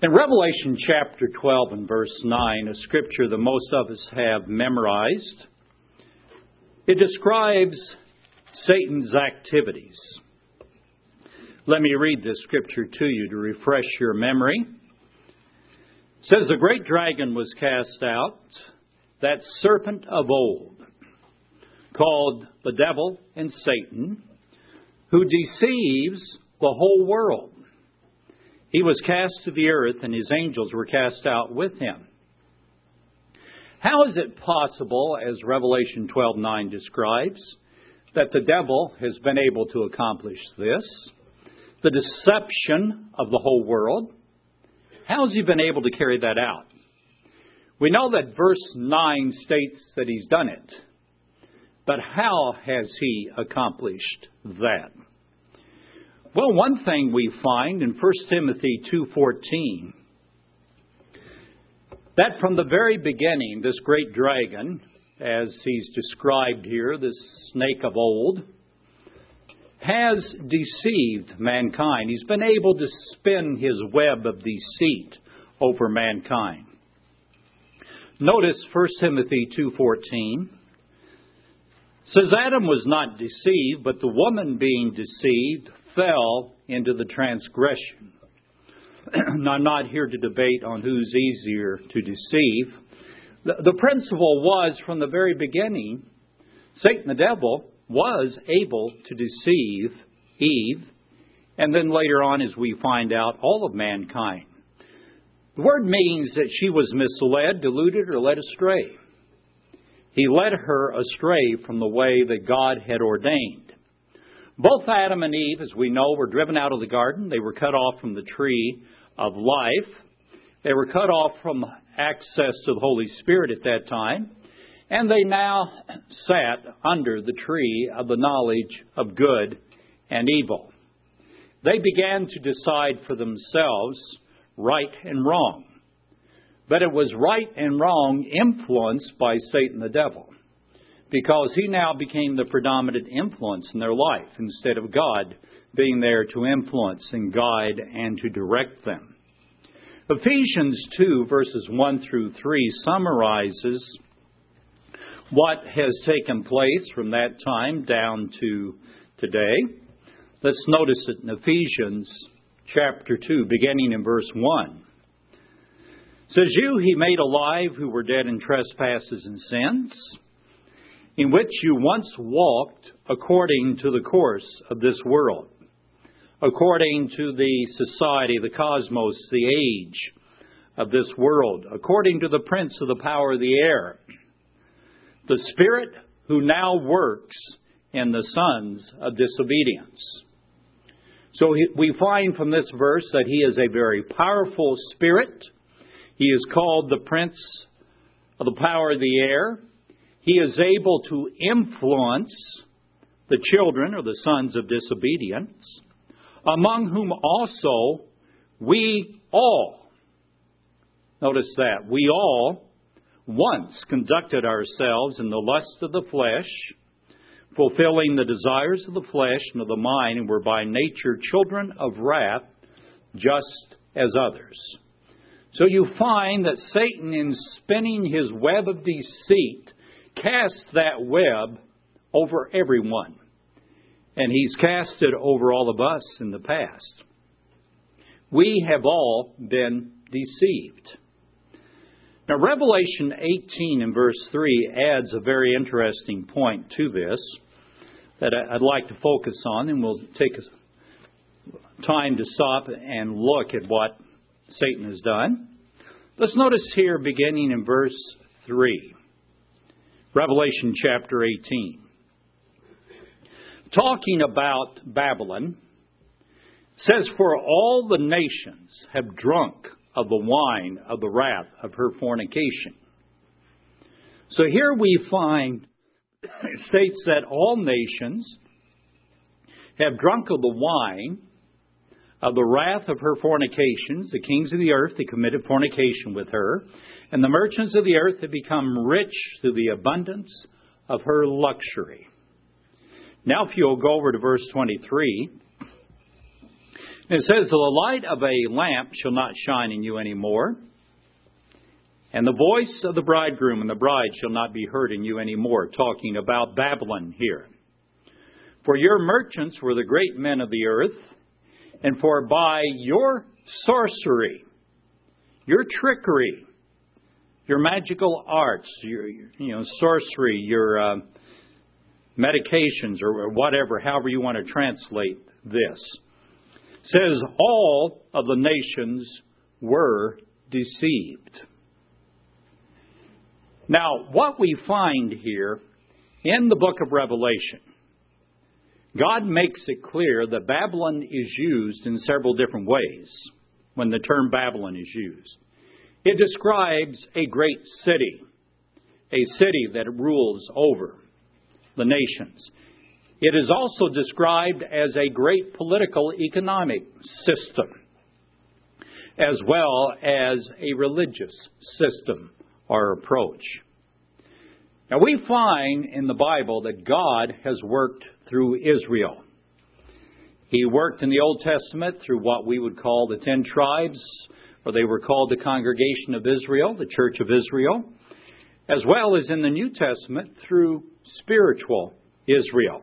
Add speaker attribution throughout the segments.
Speaker 1: In Revelation chapter 12 and verse 9, a scripture that most of us have memorized, it describes Satan's activities. Let me read this scripture to you to refresh your memory. It says, the great dragon was cast out, that serpent of old, called the devil and Satan, who deceives the whole world. He was cast to the earth, and his angels were cast out with him. How is it possible, as Revelation 12:9 describes, that the devil has been able to accomplish this? The deception of the whole world. How has he been able to carry that out? We know that verse 9 states that he's done it. But how has he accomplished that? Well, one thing we find in 1 Timothy 2:14, that from the very beginning, this great dragon, as he's described here, this snake of old, has deceived mankind. He's been able to spin his web of deceit over mankind. Notice 1 Timothy 2:14 says, Adam was not deceived, but the woman being deceived fell into the transgression. Now, I'm not here to debate on who's easier to deceive. The principle was from the very beginning, Satan the devil was able to deceive Eve, and then later on, as we find out, all of mankind. The word means that she was misled, deluded, or led astray. He led her astray from the way that God had ordained. Both Adam and Eve, as we know, were driven out of the garden. They were cut off from the tree of life. They were cut off from access to the Holy Spirit at that time. And they now sat under the tree of the knowledge of good and evil. They began to decide for themselves right and wrong. But it was right and wrong influenced by Satan the devil, because he now became the predominant influence in their life instead of God being there to influence and guide and to direct them. Ephesians 2 verses 1 through 3 summarizes what has taken place from that time down to today. Let's notice it in Ephesians chapter 2, beginning in verse 1. It says, you he made alive who were dead in trespasses and sins, in which you once walked according to the course of this world, according to the society, the cosmos, the age of this world, according to the prince of the power of the air, the spirit who now works in the sons of disobedience. So we find from this verse that he is a very powerful spirit. He is called the prince of the power of the air. He is able to influence the children or the sons of disobedience, among whom also we all, notice that, we all once conducted ourselves in the lust of the flesh, fulfilling the desires of the flesh and of the mind, and were by nature children of wrath, just as others. So you find that Satan, in spinning his web of deceit, casts that web over everyone. And he's cast it over all of us in the past. We have all been deceived. Now, Revelation 18 and verse 3 adds a very interesting point to this that I'd like to focus on, and we'll take time to stop and look at what Satan has done. Let's notice here, beginning in verse 3, Revelation chapter 18. Talking about Babylon, says, for all the nations have drunk of the wine of the wrath of her fornication. So here we find, it states that all nations have drunk of the wine of the wrath of her fornications. The kings of the earth, they committed fornication with her. And the merchants of the earth have become rich through the abundance of her luxury. Now if you'll go over to verse 23. It says, the light of a lamp shall not shine in you anymore, and the voice of the bridegroom and the bride shall not be heard in you anymore, talking about Babylon here. For your merchants were the great men of the earth, and for by your sorcery, your trickery, your magical arts, your sorcery, your medications, or whatever, however you want to translate this, says all of the nations were deceived. Now, what we find here in the book of Revelation, God makes it clear that Babylon is used in several different ways when the term Babylon is used. It describes a great city, a city that rules over the nations. It is also described as a great political economic system, as well as a religious system or approach. Now, we find in the Bible that God has worked through Israel. He worked in the Old Testament through what we would call the 10 tribes, or they were called the Congregation of Israel, the Church of Israel, as well as in the New Testament through spiritual Israel.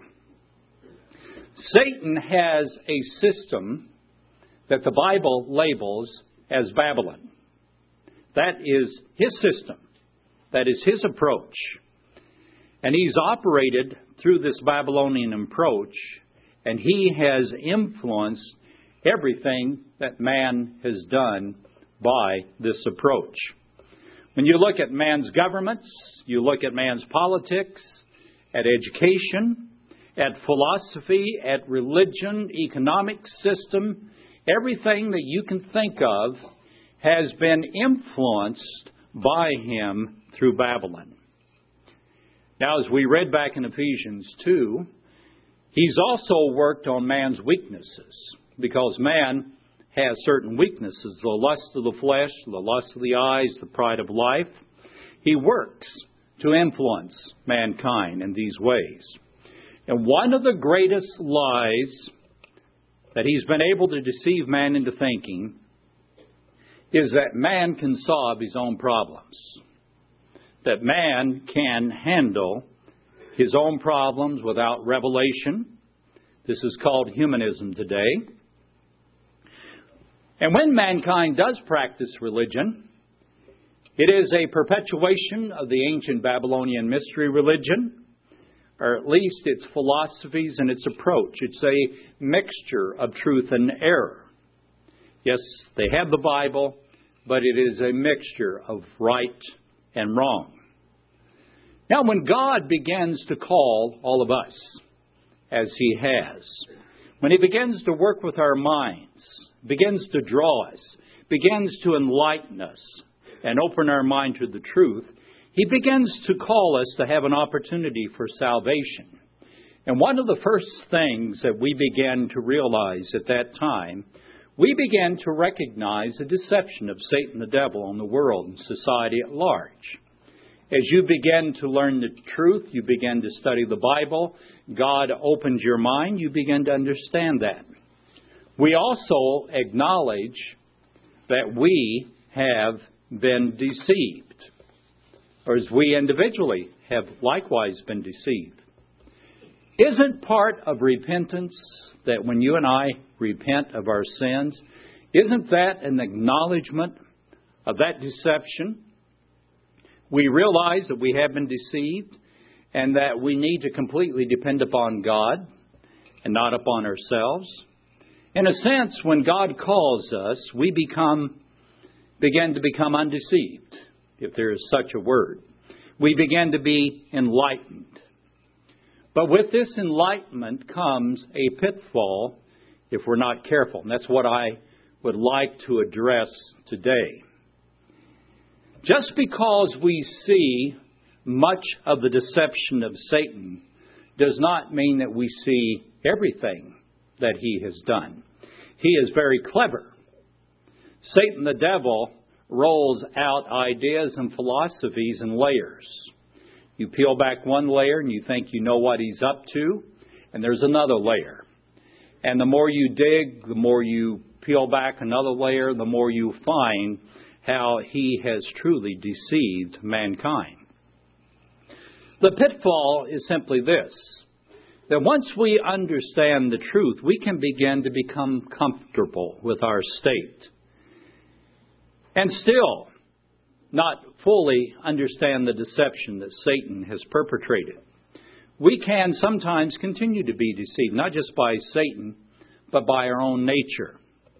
Speaker 1: Satan has a system that the Bible labels as Babylon. That is his system. That is his approach. And he's operated through this Babylonian approach, and he has influenced everything that man has done by this approach. When you look at man's governments, you look at man's politics, at education, at philosophy, at religion, economic system, everything that you can think of has been influenced by him through Babylon. Now, as we read back in Ephesians 2, he's also worked on man's weaknesses, because man has certain weaknesses, the lust of the flesh, the lust of the eyes, the pride of life. He works to influence mankind in these ways. And one of the greatest lies that he's been able to deceive man into thinking is that man can solve his own problems. That man can handle his own problems without revelation. This is called humanism today. And when mankind does practice religion, it is a perpetuation of the ancient Babylonian mystery religion, or at least its philosophies and its approach. It's a mixture of truth and error. Yes, they have the Bible, but it is a mixture of right and wrong. Now, when God begins to call all of us, as He has, when He begins to work with our minds, begins to draw us, begins to enlighten us, and open our mind to the truth, He begins to call us to have an opportunity for salvation. And one of the first things that we began to realize at that time, we began to recognize the deception of Satan the devil on the world and society at large. As you begin to learn the truth, you begin to study the Bible, God opens your mind, you begin to understand that. We also acknowledge that we have been deceived, or as we individually have likewise been deceived. Isn't part of repentance that when you and I repent of our sins, isn't that an acknowledgement of that deception? We realize that we have been deceived and that we need to completely depend upon God and not upon ourselves. In a sense, when God calls us, we begin to become undeceived, if there is such a word. We begin to be enlightened. But with this enlightenment comes a pitfall if we're not careful. And that's what I would like to address today. Just because we see much of the deception of Satan does not mean that we see everything that he has done. He is very clever. Satan the devil rolls out ideas and philosophies in layers. You peel back one layer and you think you know what he's up to, and there's another layer. And the more you dig, the more you peel back another layer, the more you find how he has truly deceived mankind. The pitfall is simply this, that once we understand the truth, we can begin to become comfortable with our state and still not fully understand the deception that Satan has perpetrated. We can sometimes continue to be deceived, not just by Satan, but by our own nature.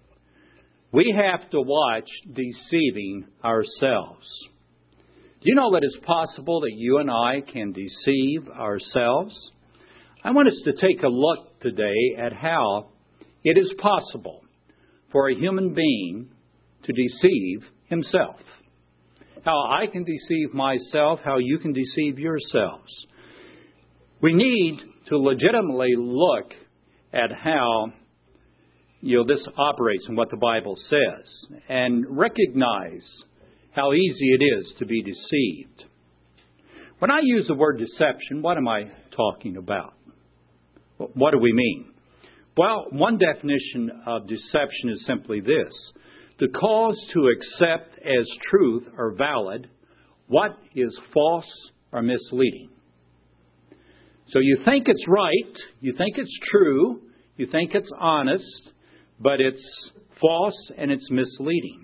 Speaker 1: We have to watch deceiving ourselves. Do you know that it's possible that you and I can deceive ourselves? I want us to take a look today at how it is possible for a human being to deceive himself. How I can deceive myself, how you can deceive yourselves. We need to legitimately look at how this operates and what the Bible says, and recognize how easy it is to be deceived. When I use the word deception, what am I talking about? What do we mean? Well, one definition of deception is simply this: the cause to accept as truth or valid what is false or misleading. So you think it's right, you think it's true, you think it's honest, but it's false and it's misleading.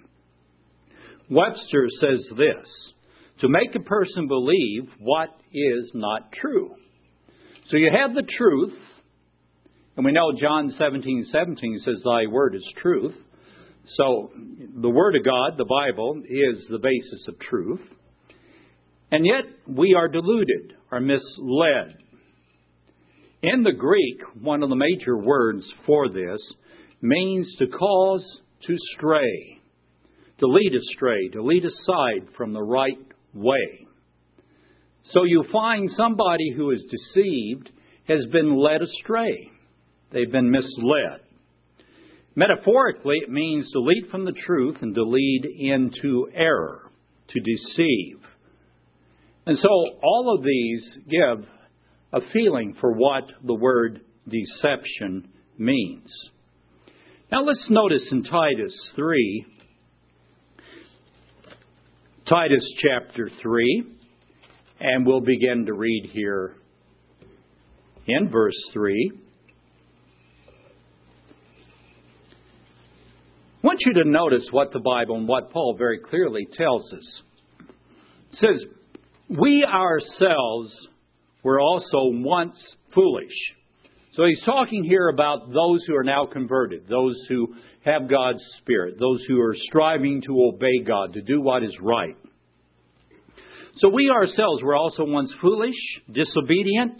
Speaker 1: Webster says this: to make a person believe what is not true. So you have the truth, and we know John 17:17 says, "Thy word is truth." So the Word of God, the Bible, is the basis of truth. And yet we are deluded or misled. In the Greek, one of the major words for this means to cause to stray, to lead astray, to lead aside from the right way. So you find somebody who is deceived has been led astray. They've been misled. Metaphorically, it means to lead from the truth and to lead into error, to deceive. And so all of these give a feeling for what the word deception means. Now let's notice in Titus 3, Titus chapter 3, and we'll begin to read here in verse 3. I want you to notice what the Bible and what Paul very clearly tells us. It says, "We ourselves were also once foolish." So he's talking here about those who are now converted, those who have God's Spirit, those who are striving to obey God, to do what is right. So we ourselves were also once foolish, disobedient,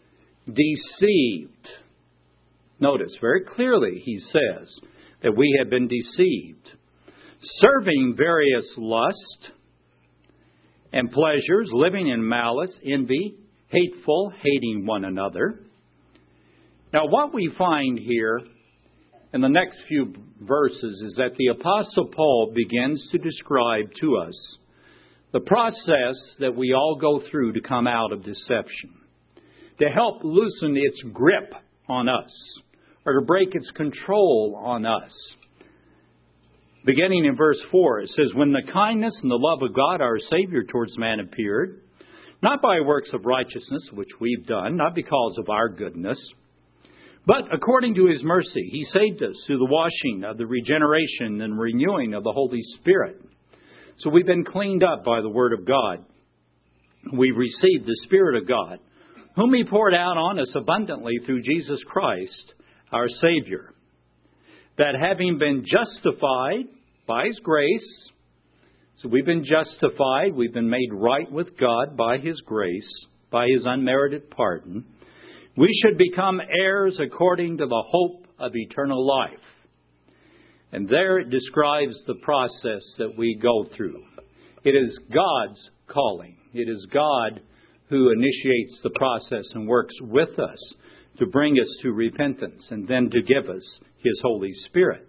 Speaker 1: deceived. Notice very clearly he says that we have been deceived, serving various lusts and pleasures, living in malice, envy, hateful, hating one another. Now, what we find here in the next few verses is that the Apostle Paul begins to describe to us the process that we all go through to come out of deception, to help loosen its grip on us, or to break its control on us. Beginning in verse 4, it says, "When the kindness and the love of God our Savior towards man appeared, not by works of righteousness which we've done, not because of our goodness, but according to His mercy, He saved us through the washing of the regeneration and renewing of the Holy Spirit." So we've been cleaned up by the Word of God. We've received the Spirit of God, whom He poured out on us abundantly through Jesus Christ, our Savior. That having been justified by His grace, so we've been justified, we've been made right with God by His grace, by His unmerited pardon, we should become heirs according to the hope of eternal life. And there it describes the process that we go through. It is God's calling. It is God who initiates the process and works with us to bring us to repentance and then to give us His Holy Spirit.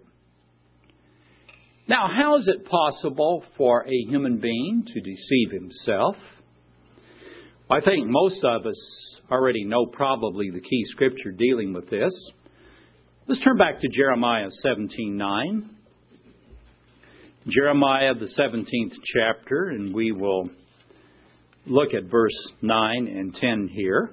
Speaker 1: Now, how is it possible for a human being to deceive himself? I think most of us already know probably the key scripture dealing with this. Let's turn back to Jeremiah 17:9. Jeremiah, the 17th chapter, and we will look at verse 9 and 10 here.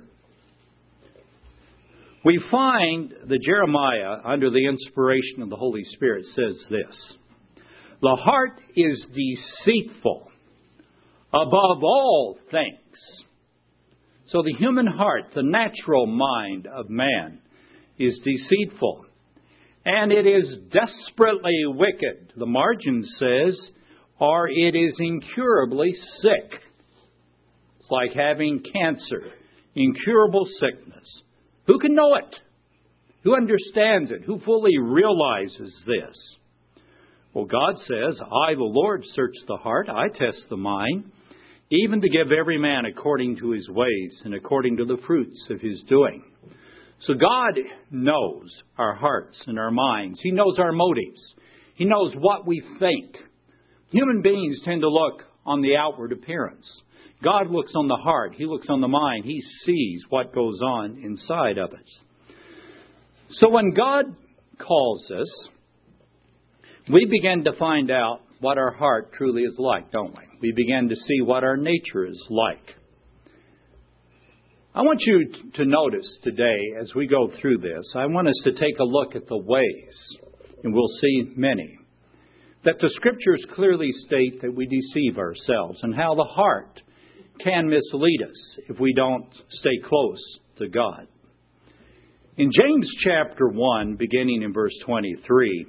Speaker 1: We find that Jeremiah, under the inspiration of the Holy Spirit, says this: "The heart is deceitful above all things." So the human heart, the natural mind of man, is deceitful. And it is desperately wicked. The margin says, or it is incurably sick. It's like having cancer, incurable sickness. Who can know it? Who understands it? Who fully realizes this? Well, God says, "I, the Lord, search the heart. I test the mind, even to give every man according to his ways and according to the fruits of his doing." So God knows our hearts and our minds. He knows our motives. He knows what we think. Human beings tend to look on the outward appearance. God looks on the heart. He looks on the mind. He sees what goes on inside of us. So when God calls us, we begin to find out what our heart truly is like, don't we? We begin to see what our nature is like. I want you to notice today, as we go through this, I want us to take a look at the ways, and we'll see many, that the Scriptures clearly state that we deceive ourselves and how the heart can mislead us if we don't stay close to God. In James chapter 1, beginning in verse 23,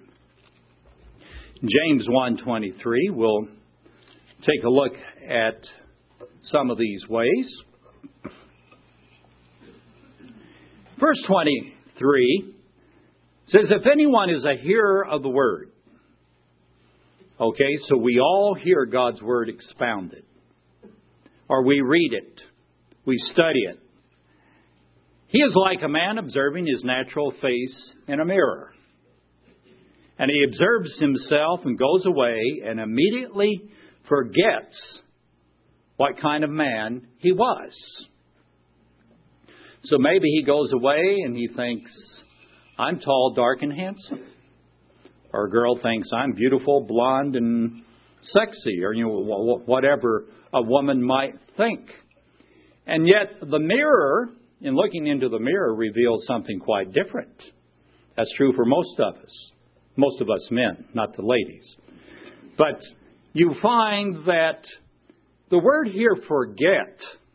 Speaker 1: James 1:23, we'll take a look at some of these ways. Verse 23 says, "If anyone is a hearer of the word." Okay, so we all hear God's word expounded. Or we read it. We study it. "He is like a man observing his natural face in a mirror. And he observes himself and goes away and immediately forgets what kind of man he was." So maybe he goes away and he thinks, "I'm tall, dark, and handsome." Or a girl thinks, "I'm beautiful, blonde, and sexy," or whatever a woman might think. And yet the mirror, in looking into the mirror, reveals something quite different. That's true for most of us men, not the ladies. But you find that the word here, "forget,"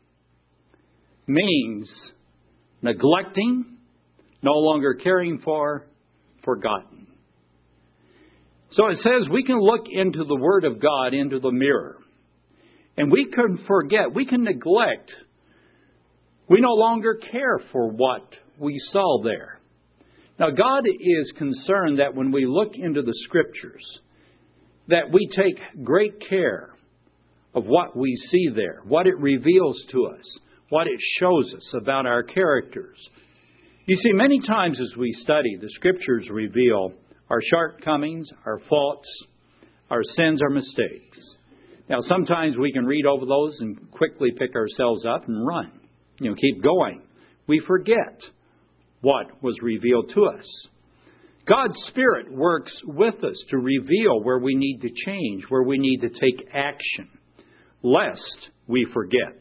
Speaker 1: means neglecting, no longer caring for, forgotten. So it says we can look into the Word of God, into the mirror, and we can forget, we can neglect. We no longer care for what we saw there. Now, God is concerned that when we look into the Scriptures, that we take great care of what we see there, what it reveals to us, what it shows us about our characters. You see, many times as we study, the Scriptures reveal our shortcomings, our faults, our sins, our mistakes. Now, sometimes we can read over those and quickly pick ourselves up and run. Keep going. We forget what was revealed to us. God's Spirit works with us to reveal where we need to change, where we need to take action, lest we forget.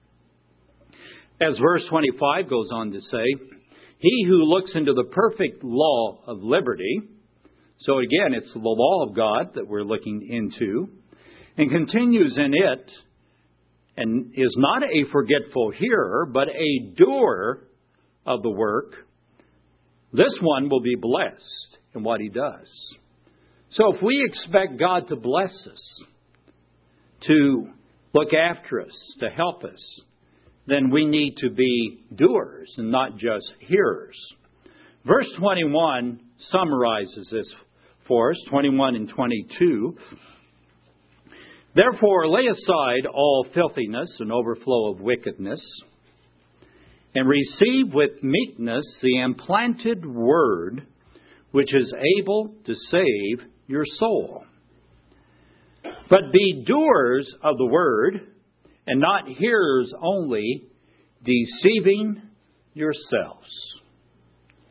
Speaker 1: As verse 25 goes on to say, "He who looks into the perfect law of liberty," so again, it's the law of God that we're looking into, "and continues in it, and is not a forgetful hearer, but a doer of the work, this one will be blessed in what he does." So if we expect God to bless us, to look after us, to help us, then we need to be doers and not just hearers. Verse 21 summarizes this for us, 21 and 22. "Therefore lay aside all filthiness and overflow of wickedness, and receive with meekness the implanted word, which is able to save your soul. But be doers of the word, and not hearers only, deceiving yourselves."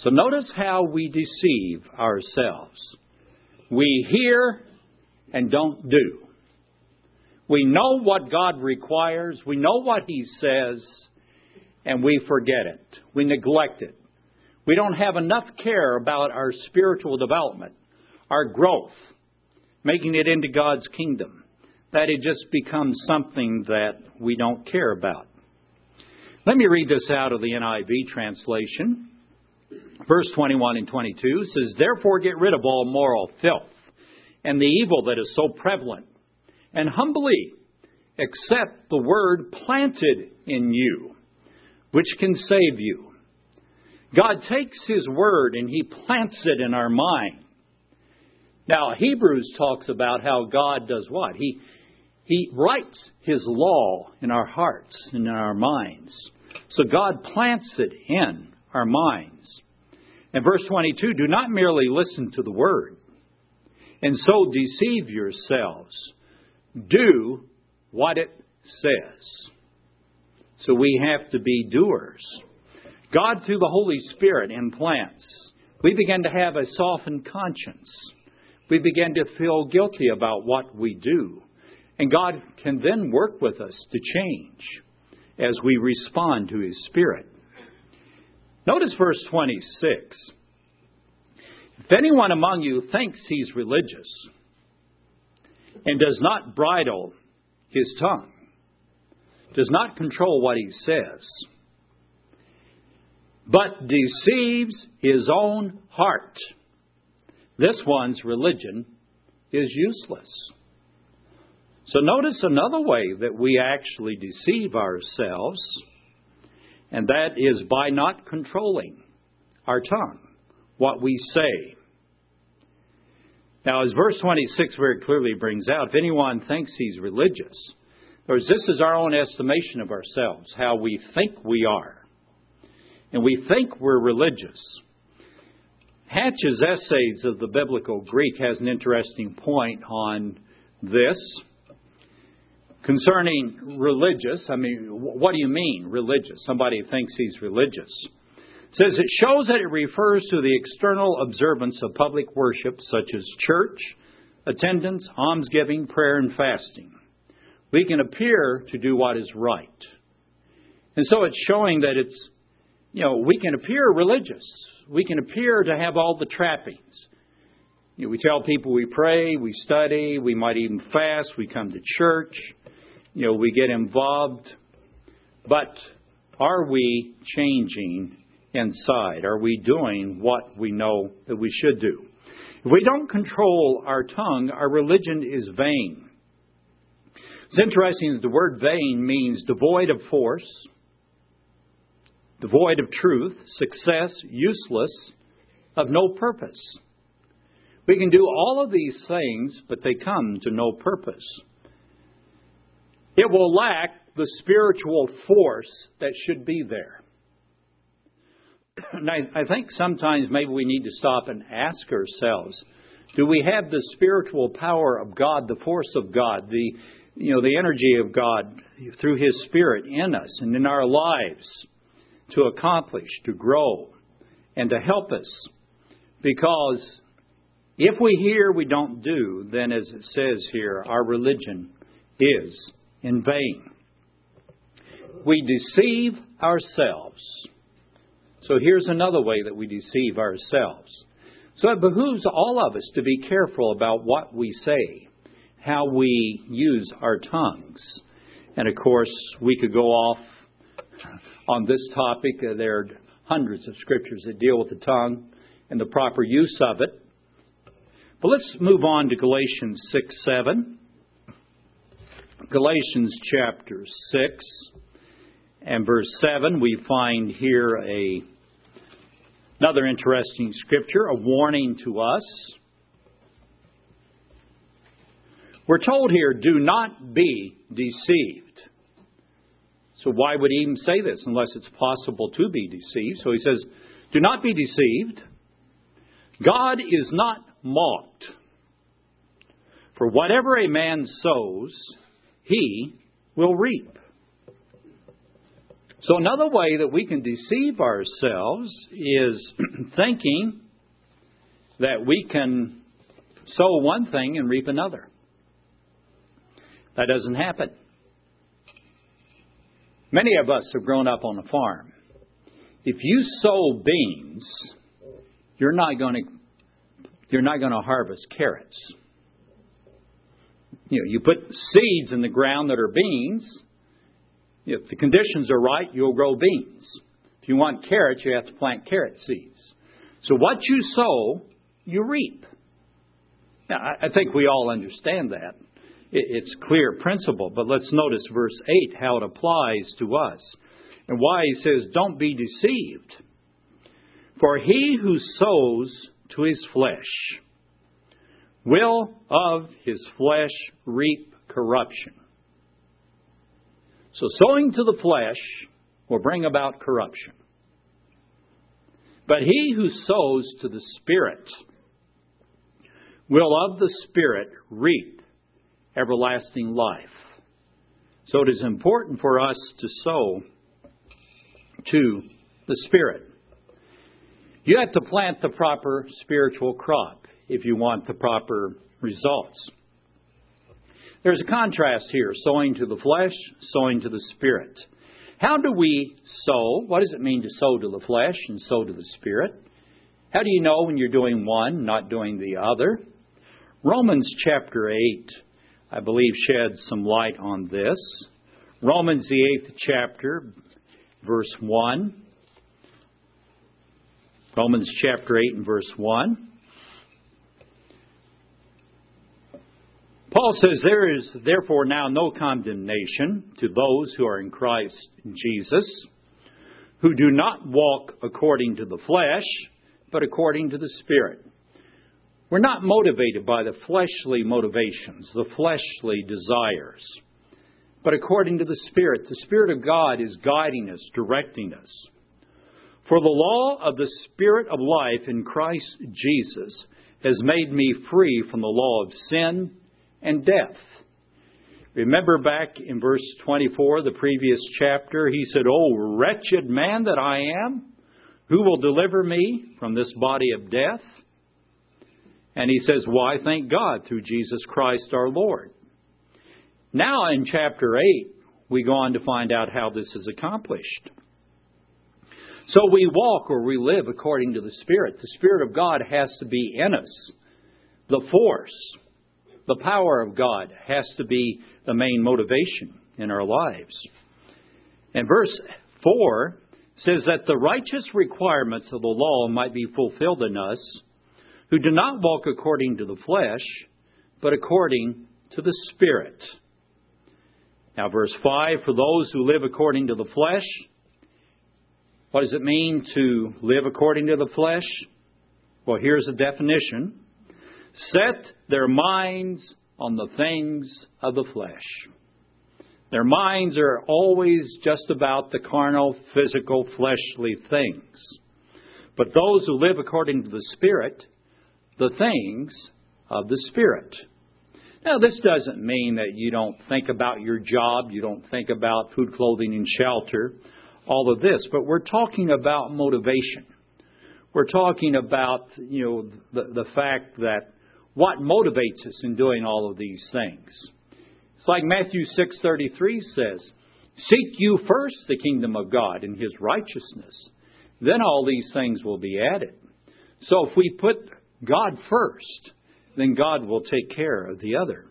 Speaker 1: So notice how we deceive ourselves. We hear and don't do. We know what God requires. We know what He says, and we forget it. We neglect it. We don't have enough care about our spiritual development, our growth, making it into God's kingdom, that it just becomes something that we don't care about. Let me read this out of the NIV translation. Verse 21 and 22 says, "Therefore get rid of all moral filth and the evil that is so prevalent, and humbly accept the word planted in you, which can save you." God takes His word and He plants it in our mind. Now, Hebrews talks about how God does what? He writes His law in our hearts and in our minds. So God plants it in our minds. And verse 22, "Do not merely listen to the word, and so deceive yourselves. Do what it says." So we have to be doers. God, through the Holy Spirit, implants. We begin to have a softened conscience. We begin to feel guilty about what we do. And God can then work with us to change as we respond to His Spirit. Notice verse 26. "If anyone among you thinks he's religious and does not bridle his tongue, does not control what he says, but deceives his own heart, this one's religion is useless." So notice another way that we actually deceive ourselves, and that is by not controlling our tongue, what we say. Now, as verse 26 very clearly brings out, if anyone thinks he's religious, because this is our own estimation of ourselves, how we think we are. And we think we're religious. Hatch's Essays of the Biblical Greek has an interesting point on this. Concerning religious, what do you mean, religious? Somebody thinks he's religious. It says it shows that it refers to the external observance of public worship, such as church, attendance, almsgiving, prayer, and fasting. We can appear to do what is right. And so it's showing that it's, we can appear religious. We can appear to have all the trappings. We tell people we pray, we study, we might even fast, we come to church. We get involved, but are we changing inside? Are we doing what we know that we should do? If we don't control our tongue, our religion is vain. It's interesting that the word vain means devoid of force, devoid of truth, success, useless, of no purpose. We can do all of these things, but they come to no purpose. It will lack the spiritual force that should be there. And I think sometimes maybe we need to stop and ask ourselves, do we have the spiritual power of God, the force of God, the energy of God through His Spirit in us and in our lives to accomplish, to grow, and to help us? Because if we hear, we don't do, then as it says here, our religion is in vain. We deceive ourselves. So here's another way that we deceive ourselves. So it behooves all of us to be careful about what we say, how we use our tongues. And of course, we could go off on this topic. There are hundreds of scriptures that deal with the tongue and the proper use of it. But let's move on to Galatians 6:7. Galatians chapter 6 and verse 7, we find here another interesting scripture, a warning to us. We're told here, do not be deceived. So why would he even say this unless it's possible to be deceived? So he says, do not be deceived. God is not mocked. For whatever a man sows, he will reap. So another way that we can deceive ourselves is thinking that we can sow one thing and reap another. That doesn't happen. Many of us have grown up on a farm. If you sow beans, you're not going to harvest carrots. You put seeds in the ground that are beans. If the conditions are right, you'll grow beans. If you want carrots, you have to plant carrot seeds. So what you sow, you reap. Now, I think we all understand that. It's a clear principle, but let's notice verse 8, how it applies to us. And why he says, don't be deceived. For he who sows to his flesh will of his flesh reap corruption. So sowing to the flesh will bring about corruption. But he who sows to the Spirit will of the Spirit reap everlasting life. So it is important for us to sow to the Spirit. You have to plant the proper spiritual crop if you want the proper results. There's a contrast here, sowing to the flesh, sowing to the Spirit. How do we sow? What does it mean to sow to the flesh and sow to the Spirit? How do you know when you're doing one, not doing the other? Romans chapter 8, I believe, sheds some light on this. Romans, the 8th chapter, verse 1. Romans chapter 8 and verse 1. Paul says, there is therefore now no condemnation to those who are in Christ Jesus, who do not walk according to the flesh, but according to the Spirit. We're not motivated by the fleshly motivations, the fleshly desires, but according to the Spirit. The Spirit of God is guiding us, directing us. For the law of the Spirit of life in Christ Jesus has made me free from the law of sin and death. Remember back in verse 24, the previous chapter, he said, "O wretched man that I am, who will deliver me from this body of death?" And he says, "Why, thank God through Jesus Christ our Lord." Now in chapter 8, we go on to find out how this is accomplished. So we walk or we live according to the Spirit. The Spirit of God has to be in us. The force, the power of God has to be the main motivation in our lives. And verse 4 says that the righteous requirements of the law might be fulfilled in us, who do not walk according to the flesh, but according to the Spirit. Now verse 5, for those who live according to the flesh, what does it mean to live according to the flesh? Well, here's a definition. Set their minds on the things of the flesh. Their minds are always just about the carnal, physical, fleshly things. But those who live according to the Spirit, the things of the Spirit. Now, this doesn't mean that you don't think about your job, you don't think about food, clothing, and shelter, all of this. But we're talking about motivation. We're talking about, the fact that what motivates us in doing all of these things. It's like Matthew 6:33 says, "Seek you first the kingdom of God and His righteousness. Then all these things will be added." So if we put God first, then God will take care of the other.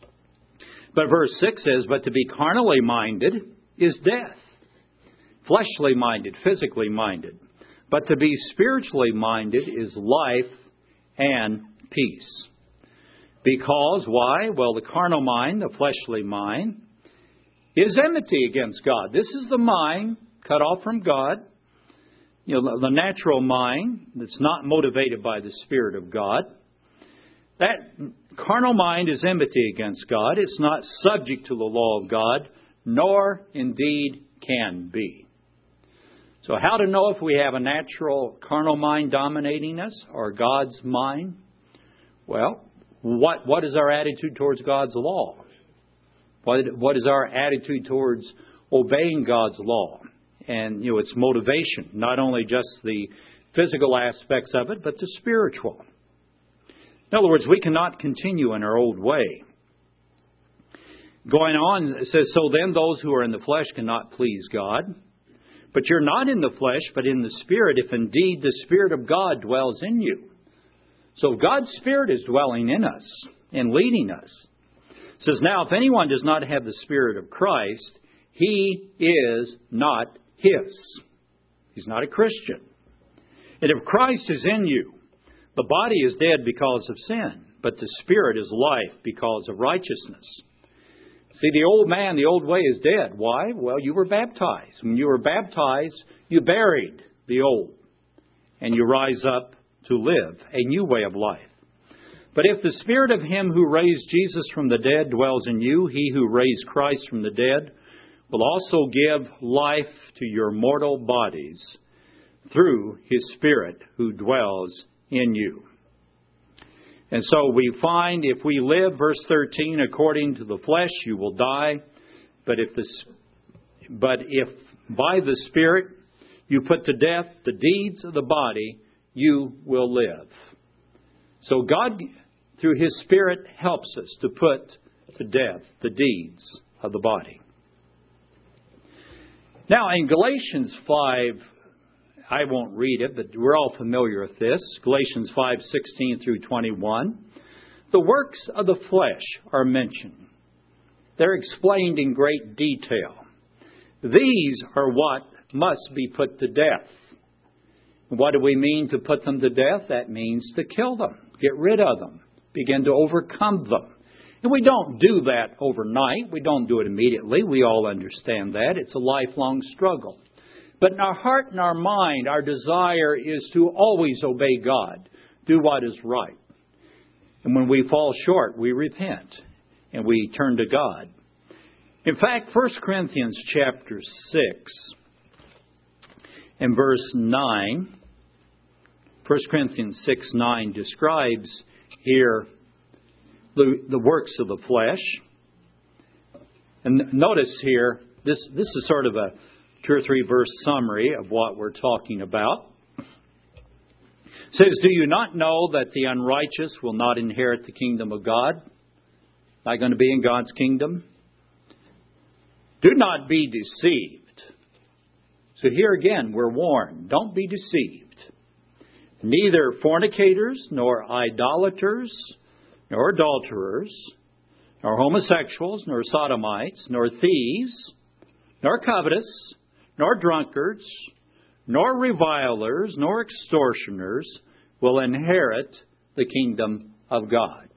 Speaker 1: But verse 6 says, "But to be carnally minded is death." Fleshly minded, physically minded. But to be spiritually minded is life and peace. Because, why? Well, the carnal mind, the fleshly mind, is enmity against God. This is the mind cut off from God. The natural mind that's not motivated by the Spirit of God. That carnal mind is enmity against God. It's not subject to the law of God, nor indeed can be. So how to know if we have a natural carnal mind dominating us or God's mind? Well, what is our attitude towards God's law? What is our attitude towards obeying God's law and its motivation, not only just the physical aspects of it, but the spiritual. In other words, we cannot continue in our old way. Going on, it says, so then those who are in the flesh cannot please God. But you're not in the flesh, but in the Spirit, if indeed the Spirit of God dwells in you. So God's Spirit is dwelling in us and leading us. It says, now if anyone does not have the Spirit of Christ, he is not his. He's not a Christian. And if Christ is in you, the body is dead because of sin, but the Spirit is life because of righteousness. See, the old man, the old way is dead. Why? Well, you were baptized. When you were baptized, you buried the old, and you rise up to live a new way of life. But if the Spirit of Him who raised Jesus from the dead dwells in you, He who raised Christ from the dead will also give life to your mortal bodies through His Spirit who dwells in you. And so we find if we live, verse 13, according to the flesh, you will die. But if by the Spirit you put to death the deeds of the body, you will live. So God, through His Spirit, helps us to put to death the deeds of the body. Now, in Galatians 5, I won't read it, but we're all familiar with this. Galatians 5:16 through 21. The works of the flesh are mentioned. They're explained in great detail. These are what must be put to death. What do we mean to put them to death? That means to kill them, get rid of them, begin to overcome them. And we don't do that overnight. We don't do it immediately. We all understand that. It's a lifelong struggle. But in our heart and our mind, our desire is to always obey God, do what is right. And when we fall short, we repent and we turn to God. In fact, 1 Corinthians chapter 6 and verse 9, 1 Corinthians 6:9 describes here the works of the flesh. And notice here, this is sort of a 2 or 3 verse summary of what we're talking about. It says, do you not know that the unrighteous will not inherit the kingdom of God? Not going to be in God's kingdom? Do not be deceived. So here again, we're warned, don't be deceived. Neither fornicators, nor idolaters, nor adulterers, nor homosexuals, nor sodomites, nor thieves, nor covetous, nor drunkards, nor revilers, nor extortioners will inherit the kingdom of God.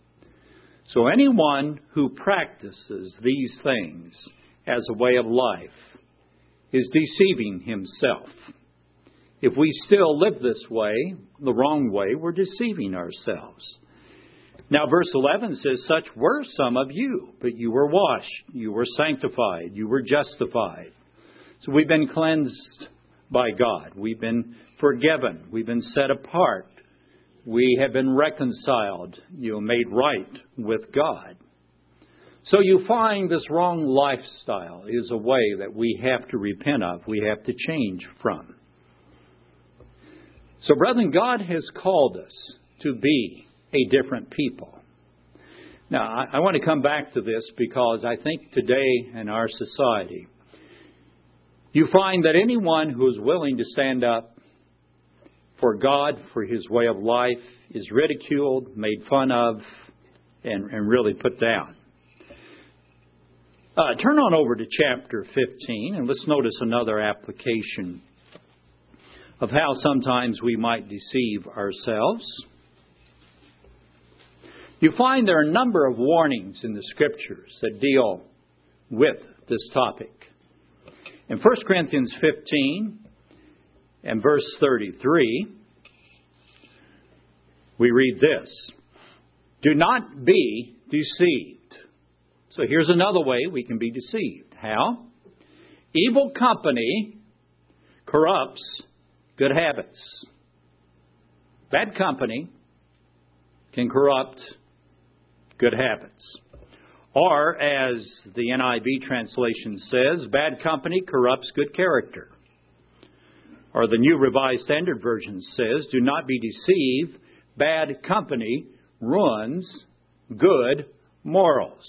Speaker 1: So anyone who practices these things as a way of life is deceiving himself. If we still live this way, the wrong way, we're deceiving ourselves. Now, verse 11 says, such were some of you, but you were washed, you were sanctified, you were justified. So we've been cleansed by God. We've been forgiven. We've been set apart. We have been reconciled, made right with God. So you find this wrong lifestyle is a way that we have to repent of. We have to change from. So, brethren, God has called us to be a different people. Now, I want to come back to this because I think today in our society, you find that anyone who is willing to stand up for God, for His way of life, is ridiculed, made fun of, and really put down. Turn on over to chapter 15, and let's notice another application of how sometimes we might deceive ourselves. You find there are a number of warnings in the Scriptures that deal with this topic. In 1 Corinthians 15 and verse 33, we read this, do not be deceived. So here's another way we can be deceived. How? Evil company corrupts good habits. Bad company can corrupt good habits. Or, as the NIV translation says, bad company corrupts good character. Or the New Revised Standard Version says, do not be deceived, bad company ruins good morals.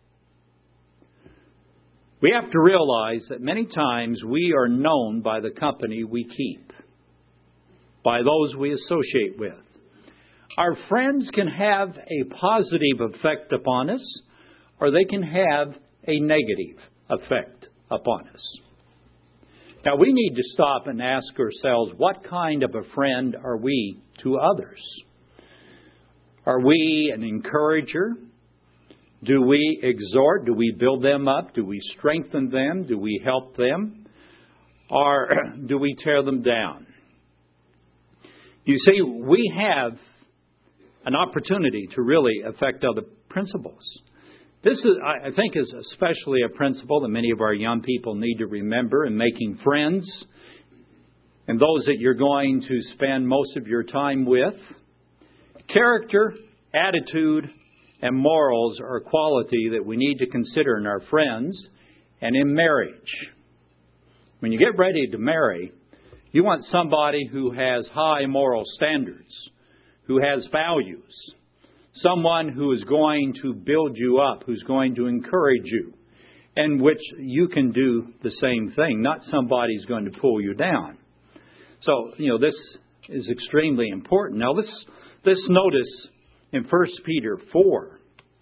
Speaker 1: We have to realize that many times we are known by the company we keep, by those we associate with. Our friends can have a positive effect upon us, or they can have a negative effect upon us. Now, we need to stop and ask ourselves, what kind of a friend are we to others? Are we an encourager? Do we exhort? Do we build them up? Do we strengthen them? Do we help them? Or do we tear them down? You see, we have an opportunity to really affect other principles. This is, I think, is especially a principle that many of our young people need to remember in making friends and those that you're going to spend most of your time with. Character, attitude, and morals are a quality that we need to consider in our friends and in marriage. When you get ready to marry, you want somebody who has high moral standards, who has values, someone who is going to build you up, who's going to encourage you, and which you can do the same thing, not somebody who's going to pull you down. So, this is extremely important. Now, let's notice in 1 Peter 4.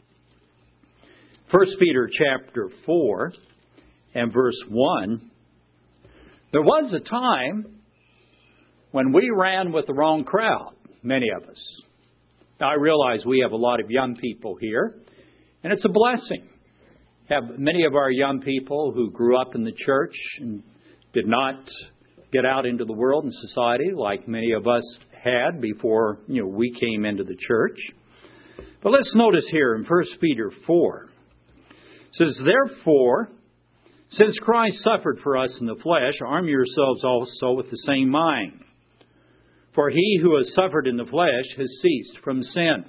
Speaker 1: 1 Peter chapter 4 and verse 1. There was a time when we ran with the wrong crowd, many of us. Now, I realize we have a lot of young people here, and it's a blessing. Have many of our young people who grew up in the church and did not get out into the world and society like many of us had before, we came into the church. But let's notice here in 1 Peter 4. It says, therefore, since Christ suffered for us in the flesh, arm yourselves also with the same mind. For he who has suffered in the flesh has ceased from sin,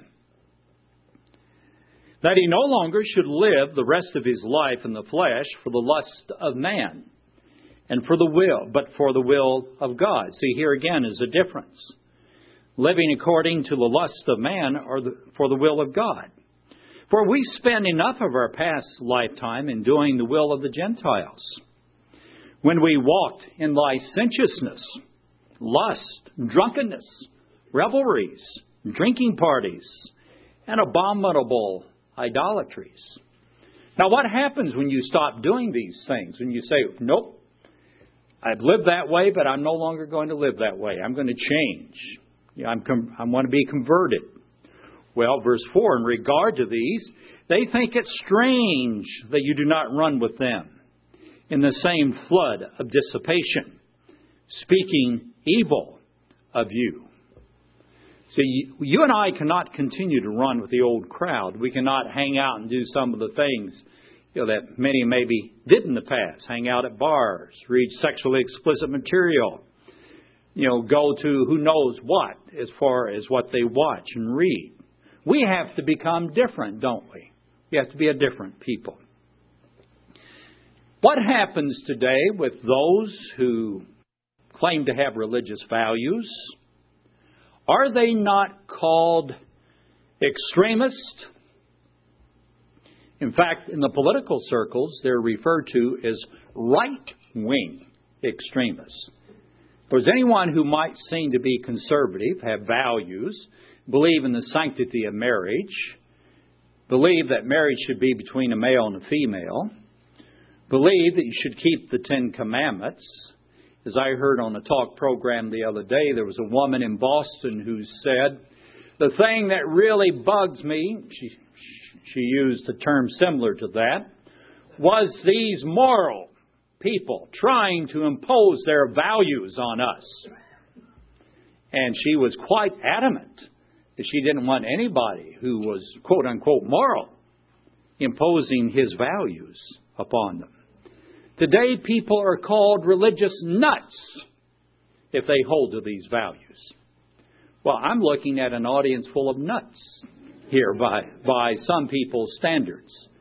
Speaker 1: that he no longer should live the rest of his life in the flesh for the lust of man, and for the will, but for the will of God. See, here again is a difference. Living according to the lust of man or for the will of God. For we spend enough of our past lifetime in doing the will of the Gentiles, when we walked in licentiousness, lust, drunkenness, revelries, drinking parties, and abominable idolatries. Now, what happens when you stop doing these things? When you say, nope, I've lived that way, but I'm no longer going to live that way. I'm going to change. I want to be converted. Well, verse 4, in regard to these, they think it strange that you do not run with them in the same flood of dissipation, speaking evil of you. See, you and I cannot continue to run with the old crowd. We cannot hang out and do some of the things that many maybe did in the past. Hang out at bars, read sexually explicit material, go to who knows what as far as what they watch and read. We have to become different, don't we? We have to be a different people. What happens today with those who claim to have religious values? Are they not called extremists? In fact, in the political circles, they're referred to as right-wing extremists. Because anyone who might seem to be conservative, have values, believe in the sanctity of marriage, believe that marriage should be between a male and a female, believe that you should keep the 10 Commandments. As I heard on a talk program the other day, there was a woman in Boston who said, the thing that really bugs me, she used a term similar to that, was these moral people trying to impose their values on us. And she was quite adamant that she didn't want anybody who was, quote unquote, moral, imposing his values upon them. Today, people are called religious nuts if they hold to these values. Well, I'm looking at an audience full of nuts here by some people's standards.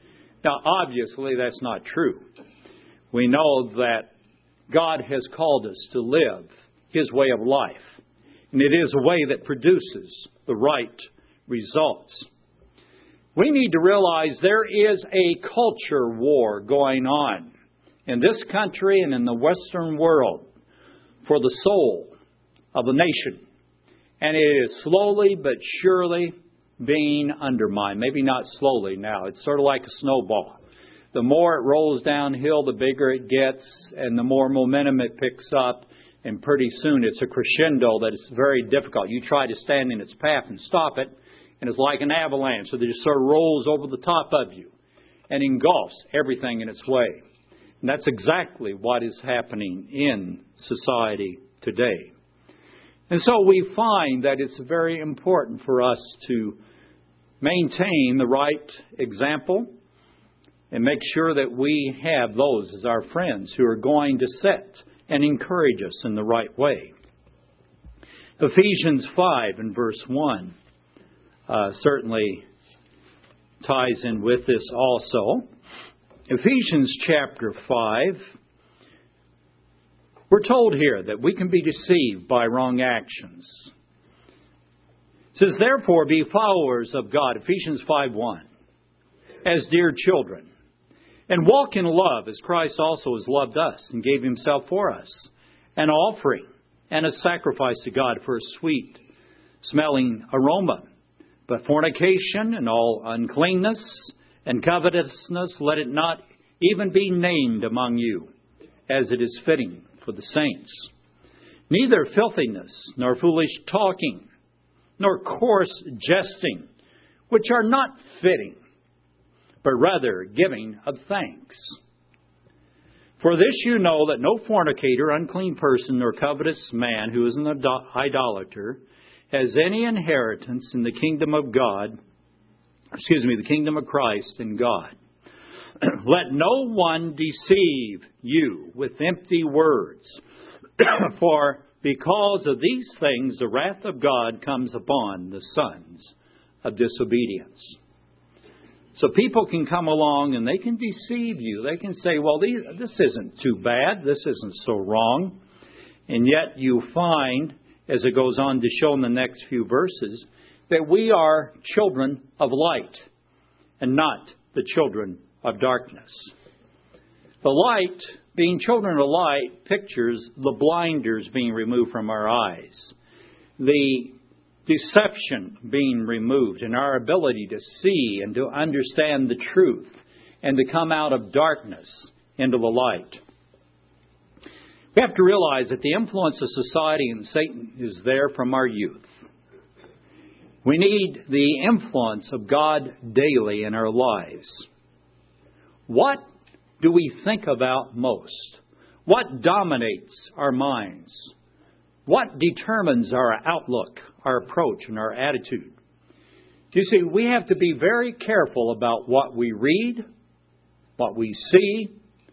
Speaker 1: Now, obviously, that's not true. We know that God has called us to live His way of life. And it is a way that produces the right results. We need to realize there is a culture war going on in this country and in the Western world for the soul of the nation. And it is slowly but surely being undermined. Maybe not slowly now. It's sort of like a snowball. The more it rolls downhill, the bigger it gets, and the more momentum it picks up. And pretty soon it's a crescendo that is very difficult. You try to stand in its path and stop it, and it's like an avalanche. So it just sort of rolls over the top of you and engulfs everything in its way. And that's exactly what is happening in society today. And so we find that it's very important for us to maintain the right example and make sure that we have those as our friends who are going to set and encourage us in the right way. Ephesians 5 and verse 1 certainly ties in with this also. Ephesians chapter 5, we're told here that we can be deceived by wrong actions. It says, therefore, be followers of God, Ephesians 5:1, as dear children, and walk in love as Christ also has loved us and gave Himself for us, an offering and a sacrifice to God for a sweet-smelling aroma. But fornication and all uncleanness and covetousness, let it not even be named among you, as it is fitting for the saints. Neither filthiness, nor foolish talking, nor coarse jesting, which are not fitting, but rather giving of thanks. For this you know that no fornicator, unclean person, nor covetous man who is an idolater has any inheritance in the kingdom of God, the kingdom of Christ and God. Let no one deceive you with empty words, for because of these things the wrath of God comes upon the sons of disobedience. So people can come along and they can deceive you. They can say, well, this isn't too bad. This isn't so wrong. And yet you find, as it goes on to show in the next few verses, that we are children of light and not the children of darkness. The light, being children of light, pictures the blinders being removed from our eyes. The deception being removed and our ability to see and to understand the truth and to come out of darkness into the light. We have to realize that the influence of society and Satan is there from our youth. We need the influence of God daily in our lives. What do we think about most? What dominates our minds? What determines our outlook, our approach, and our attitude? You see, we have to be very careful about what we read, what we see,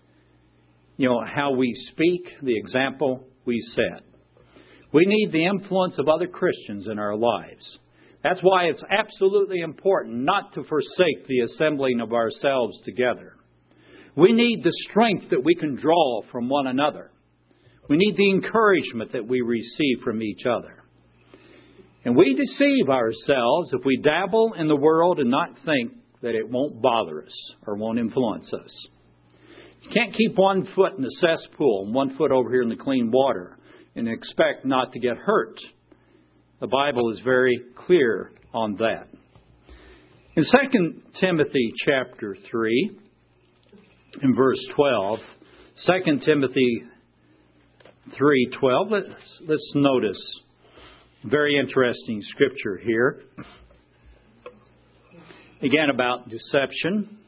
Speaker 1: how we speak, the example we set. We need the influence of other Christians in our lives. That's why it's absolutely important not to forsake the assembling of ourselves together. We need the strength that we can draw from one another. We need the encouragement that we receive from each other. And we deceive ourselves if we dabble in the world and not think that it won't bother us or won't influence us. You can't keep one foot in the cesspool and one foot over here in the clean water and expect not to get hurt. The Bible is very clear on that. In 2 Timothy chapter 3, in verse 12, 2 Timothy 3:12, let's notice very interesting scripture here. Again, about deception.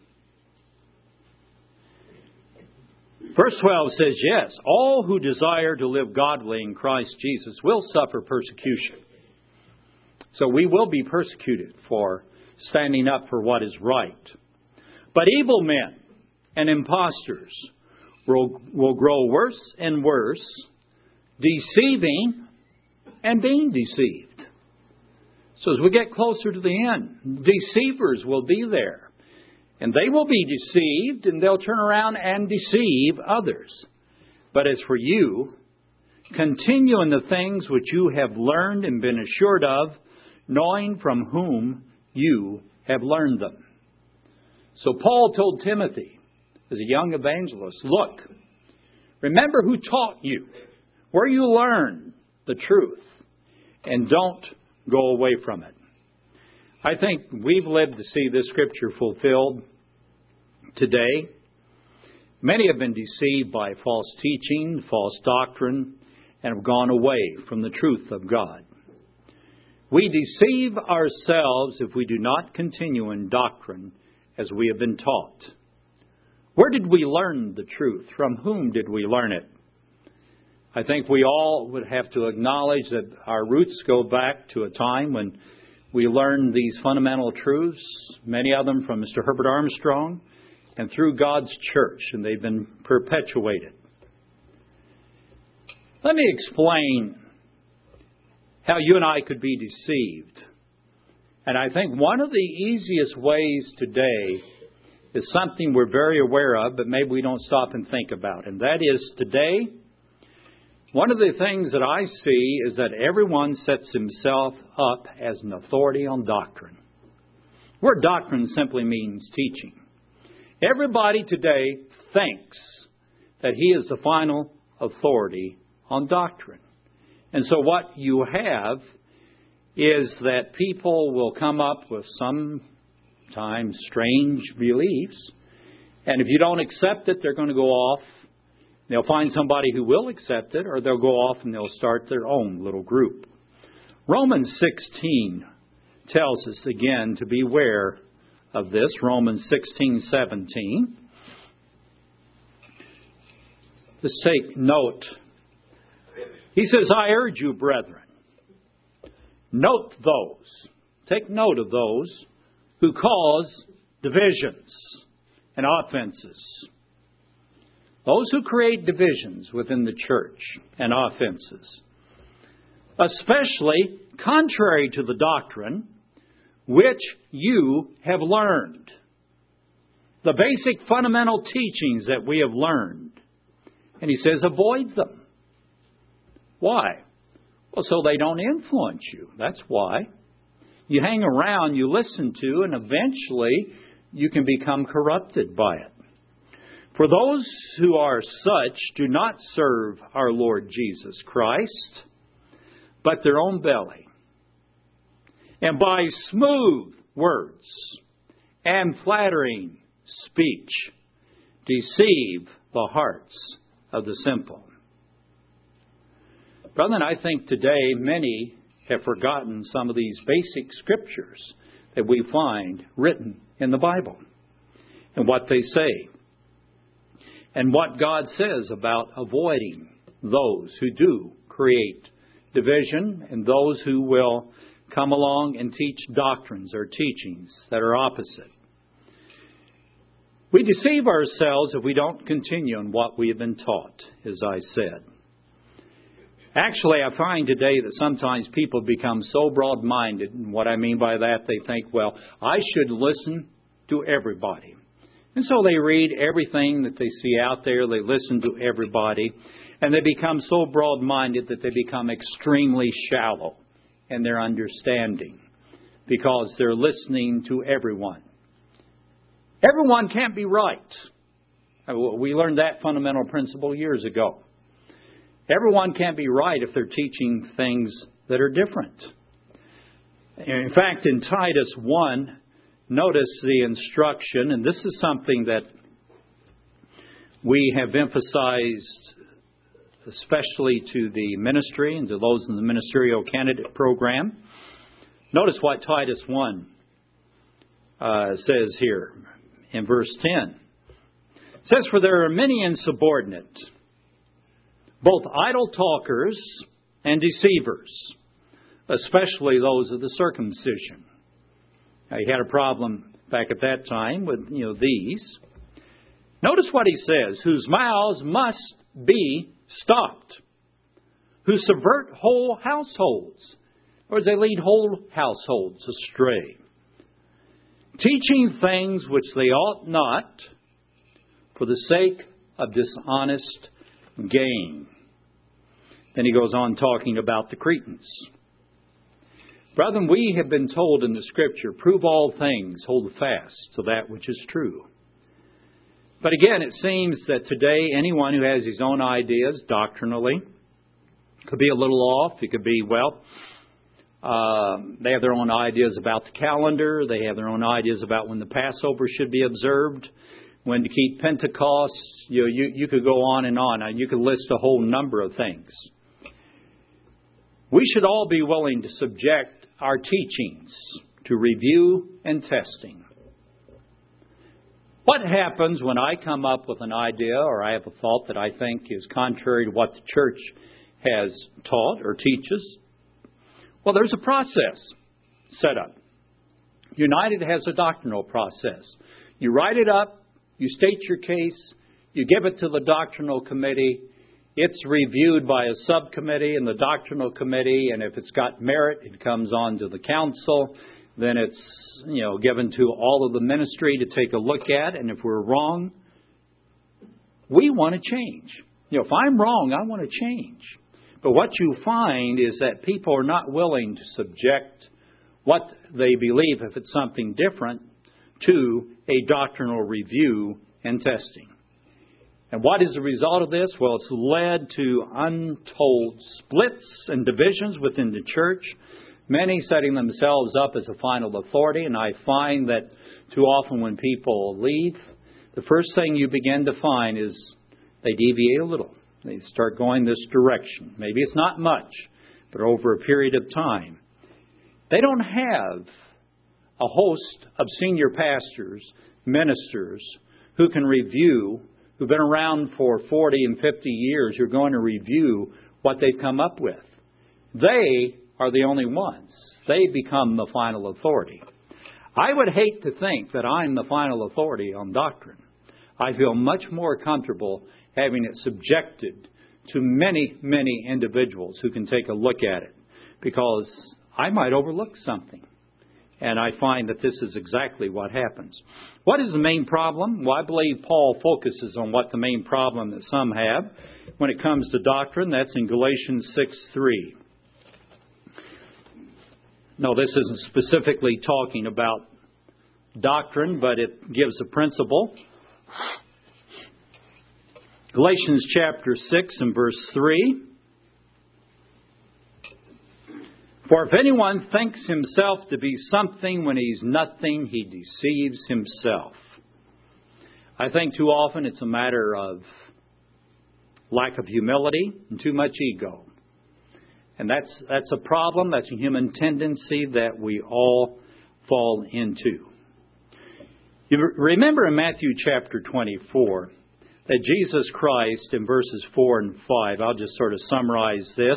Speaker 1: Verse 12 says, yes, all who desire to live godly in Christ Jesus will suffer persecution. So we will be persecuted for standing up for what is right. But evil men and impostors will grow worse and worse, deceiving and being deceived. So as we get closer to the end, deceivers will be there. And they will be deceived, and they'll turn around and deceive others. But as for you, continue in the things which you have learned and been assured of, knowing from whom you have learned them. So Paul told Timothy, as a young evangelist, look, remember who taught you, where you learned the truth, and don't go away from it. I think we've lived to see this scripture fulfilled today. Many have been deceived by false teaching, false doctrine, and have gone away from the truth of God. We deceive ourselves if we do not continue in doctrine as we have been taught. Where did we learn the truth? From whom did we learn it? I think we all would have to acknowledge that our roots go back to a time when we learned these fundamental truths, many of them from Mr. Herbert Armstrong, and through God's church, and they've been perpetuated. Let me explain how you and I could be deceived. And I think one of the easiest ways today is something we're very aware of, but maybe we don't stop and think about. And that is today, one of the things that I see is that everyone sets himself up as an authority on doctrine. The word doctrine simply means teaching. Everybody today thinks that he is the final authority on doctrine. And so what you have is that people will come up with sometimes strange beliefs. And if you don't accept it, they're going to go off. They'll find somebody who will accept it, or they'll go off and they'll start their own little group. Romans 16 tells us again to beware of this. Romans 16:17. Let's take note. He says, I urge you, brethren, take note of those who cause divisions and offenses. Those who create divisions within the church and offenses, especially contrary to the doctrine which you have learned. The basic fundamental teachings that we have learned. And he says, avoid them. Why? Well, so they don't influence you. That's why. You hang around, you listen to, and eventually you can become corrupted by it. For those who are such do not serve our Lord Jesus Christ, but their own belly. And by smooth words and flattering speech deceive the hearts of the simple. Brethren, I think today many have forgotten some of these basic scriptures that we find written in the Bible and what they say and what God says about avoiding those who do create division and those who will come along and teach doctrines or teachings that are opposite. We deceive ourselves if we don't continue in what we have been taught, as I said. Actually, I find today that sometimes people become so broad-minded, and what I mean by that, they think, well, I should listen to everybody. And so they read everything that they see out there, they listen to everybody, and they become so broad-minded that they become extremely shallow in their understanding because they're listening to everyone. Everyone can't be right. We learned that fundamental principle years ago. Everyone can't be right if they're teaching things that are different. In fact, in Titus 1, notice the instruction, and this is something that we have emphasized especially to the ministry and to those in the ministerial candidate program. Notice what Titus 1 says here in verse 10. It says, for there are many insubordinate, both idle talkers and deceivers, especially those of the circumcision. Now, he had a problem back at that time with, these. Notice what he says, whose mouths must be stopped, who subvert whole households, or they lead whole households astray, teaching things which they ought not, for the sake of dishonest gain. Then he goes on talking about the Cretans. Brethren, we have been told in the Scripture, prove all things, hold fast to that which is true. But again, it seems that today anyone who has his own ideas doctrinally could be a little off. It could be, they have their own ideas about the calendar. They have their own ideas about when the Passover should be observed, when to keep Pentecost. You could go on and on. You could list a whole number of things. We should all be willing to subject our teachings to review and testing. What happens when I come up with an idea or I have a thought that I think is contrary to what the church has taught or teaches? Well, there's a process set up. United has a doctrinal process. You write it up, you state your case, you give it to the doctrinal committee. It's reviewed by a subcommittee in the doctrinal committee, and if it's got merit, it comes on to the council. Then it's, given to all of the ministry to take a look at. And if we're wrong, we want to change. If I'm wrong, I want to change. But what you find is that people are not willing to subject what they believe, if it's something different, to a doctrinal review and testing. And what is the result of this? Well, it's led to untold splits and divisions within the church, many setting themselves up as a final authority. And I find that too often when people leave, the first thing you begin to find is they deviate a little. They start going this direction. Maybe it's not much, but over a period of time. They don't have a host of senior pastors, ministers, who can review, who've been around for 40 and 50 years, who are going to review what they've come up with. They are the only ones. They become the final authority. I would hate to think that I'm the final authority on doctrine. I feel much more comfortable having it subjected to many, many individuals who can take a look at it, because I might overlook something. And I find that this is exactly what happens. What is the main problem? Well, I believe Paul focuses on what the main problem that some have when it comes to doctrine. That's in Galatians 6:3. No, this isn't specifically talking about doctrine, but it gives a principle. Galatians chapter 6 and verse 3. For if anyone thinks himself to be something when he's nothing, he deceives himself. I think too often it's a matter of lack of humility and too much ego. And that's a problem. That's a human tendency that we all fall into. You remember in Matthew chapter 24 that Jesus Christ in verses 4 and 5, I'll just sort of summarize this,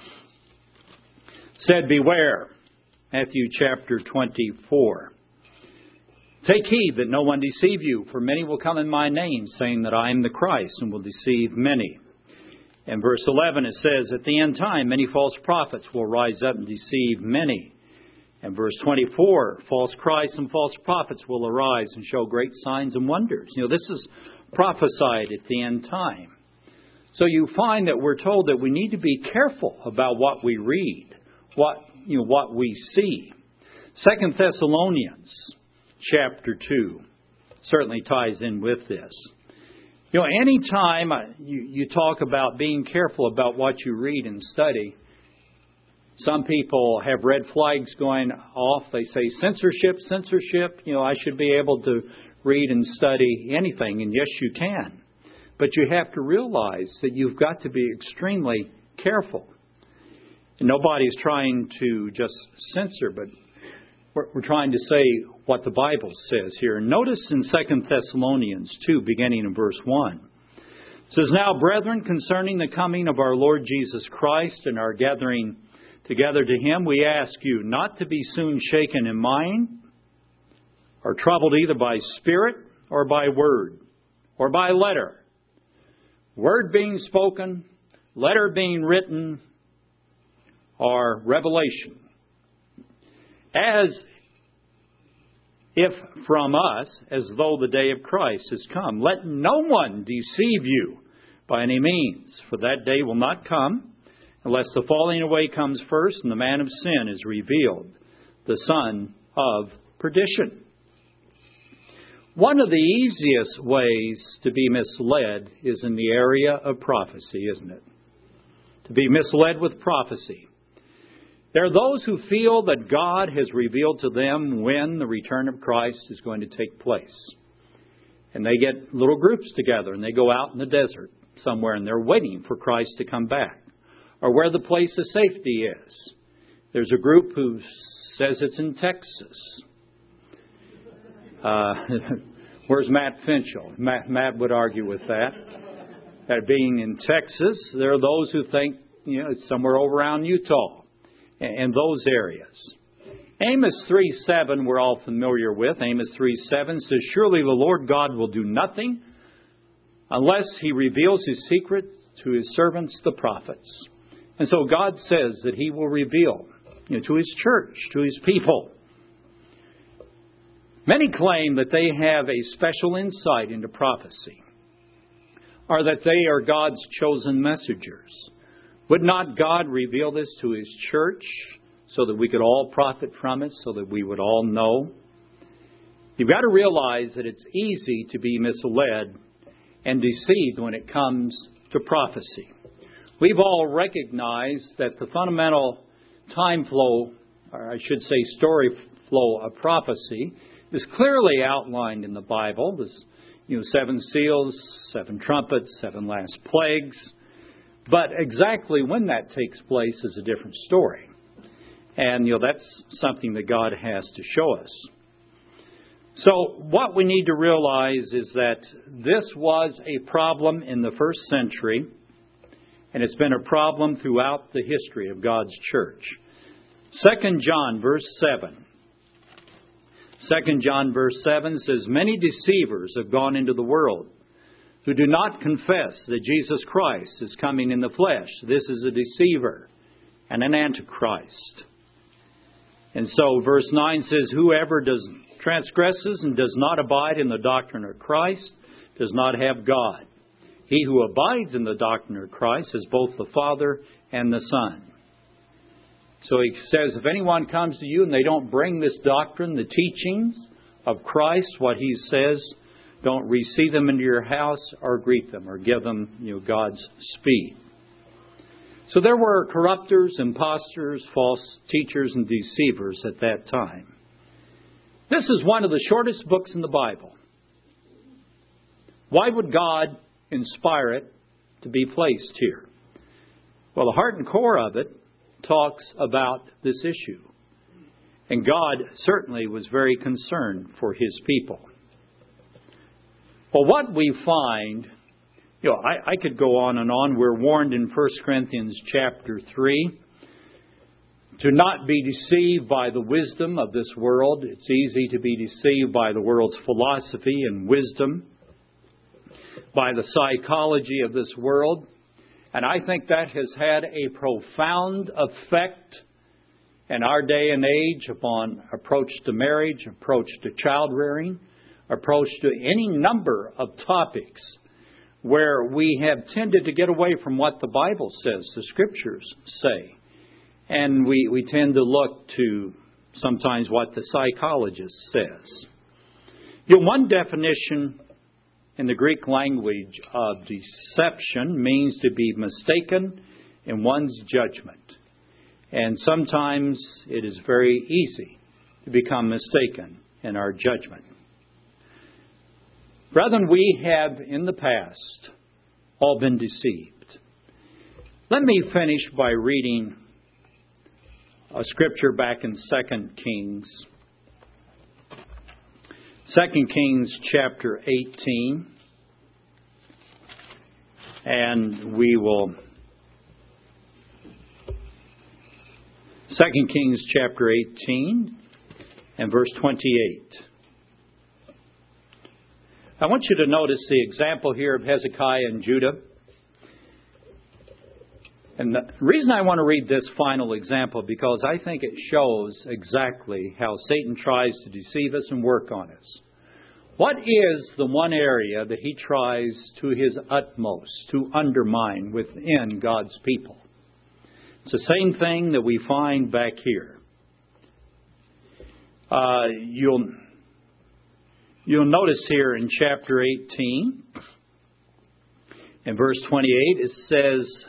Speaker 1: said, beware, Matthew chapter 24. Take heed that no one deceive you, for many will come in my name, saying that I am the Christ, and will deceive many. In verse 11 it says, at the end time many false prophets will rise up and deceive many. In verse 24, false Christs and false prophets will arise and show great signs and wonders. This is prophesied at the end time. So you find that we're told that we need to be careful about what we read, what we see. 2 Thessalonians chapter 2 certainly ties in with this. Any time you talk about being careful about what you read and study, some people have red flags going off. They say censorship. I should be able to read and study anything. And yes, you can. But you have to realize that you've got to be extremely careful. And nobody's trying to just censor, but we're trying to say what the Bible says here. And notice in 2 Thessalonians 2, beginning in verse 1. It says, now, brethren, concerning the coming of our Lord Jesus Christ and our gathering together to Him, we ask you not to be soon shaken in mind, or troubled either by spirit or by word, or by letter. Word being spoken, letter being written, or revelation. As if from us, as though the day of Christ has come. Let no one deceive you by any means, for that day will not come unless the falling away comes first and the man of sin is revealed, the son of perdition. One of the easiest ways to be misled is in the area of prophecy, isn't it? To be misled with prophecy. There are those who feel that God has revealed to them when the return of Christ is going to take place. And they get little groups together and they go out in the desert somewhere and they're waiting for Christ to come back, or where the place of safety is. There's a group who says it's in Texas. Where's Matt Finchel? Matt would argue with that. That being in Texas, there are those who think, it's somewhere over around Utah and those areas. Amos 3:7 we're all familiar with. Amos 3:7 says, surely the Lord God will do nothing unless He reveals His secret to His servants, the prophets. And so God says that He will reveal to His church, to His people. Many claim that they have a special insight into prophecy, or that they are God's chosen messengers. Would not God reveal this to His church so that we could all profit from it, so that we would all know? You've got to realize that it's easy to be misled and deceived when it comes to prophecy. We've all recognized that the fundamental time flow, or I should say story flow of prophecy, is clearly outlined in the Bible. There's 7 seals, 7 trumpets, 7 last plagues. But exactly when that takes place is a different story. And, that's something that God has to show us. So what we need to realize is that this was a problem in the first century, and it's been a problem throughout the history of God's church. 2 John verse 7. 2 John verse 7 says, many deceivers have gone into the world who do not confess that Jesus Christ is coming in the flesh. This is a deceiver and an antichrist. And so verse 9 says, whoever transgresses and does not abide in the doctrine of Christ does not have God. He who abides in the doctrine of Christ is both the Father and the Son. So he says, if anyone comes to you and they don't bring this doctrine, the teachings of Christ, what He says, don't receive them into your house or greet them or give them, God's speed. So there were corrupters, impostors, false teachers, and deceivers at that time. This is one of the shortest books in the Bible. Why would God inspire it to be placed here? Well, the heart and core of it talks about this issue. And God certainly was very concerned for His people. Well, what we find, I could go on and on. We're warned in 1 Corinthians chapter 3 to not be deceived by the wisdom of this world. It's easy to be deceived by the world's philosophy and wisdom, by the psychology of this world. And I think that has had a profound effect in our day and age upon approach to marriage, approach to child rearing, approach to any number of topics where we have tended to get away from what the Bible says, the Scriptures say. And we tend to look to sometimes what the psychologist says. One definition in the Greek language of deception means to be mistaken in one's judgment. And sometimes it is very easy to become mistaken in our judgment. Brethren, we have in the past all been deceived. Let me finish by reading a scripture back in 2 Kings. 2 Kings chapter 18. And we will... 2 Kings chapter 18 and verse 28. I want you to notice the example here of Hezekiah and Judah. And the reason I want to read this final example, because I think it shows exactly how Satan tries to deceive us and work on us. What is the one area that he tries to his utmost to undermine within God's people? It's the same thing that we find back here. You'll notice here in chapter 18, in verse 28, it says,